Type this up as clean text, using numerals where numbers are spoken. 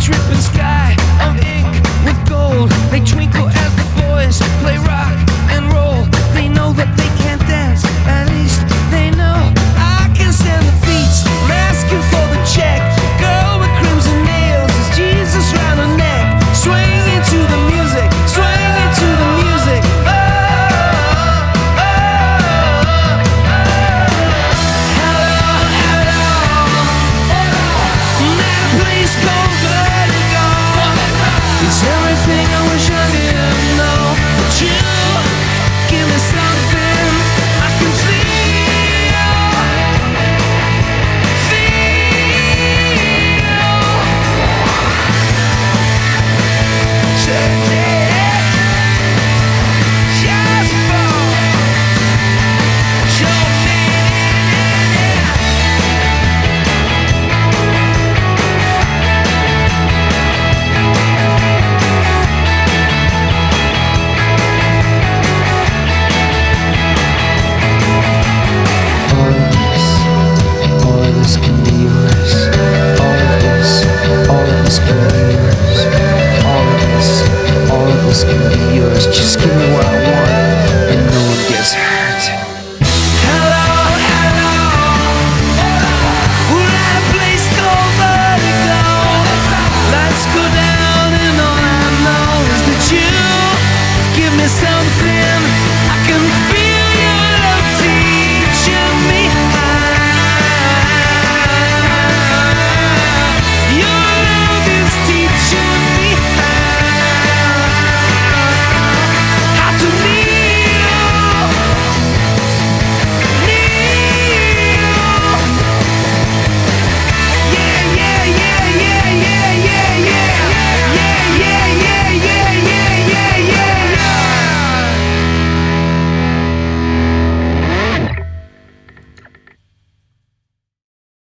dripping sky of ink with gold. They twinkle as the boys play rock and roll. They know that they can't dance, at least they know I can stand the beats. I'm asking for the check. Girl with crimson nails, is Jesus round her neck? Swing into the music, swing into the music. Oh, oh, oh, oh. Hello, hello. I'm at a place called Vertigo. It's everything I wish I didn't know. But you give me something I can feel. Take it, just fall. Show me. All of this can be yours. All of this can be yours. All of this can be yours. Just give me what I want.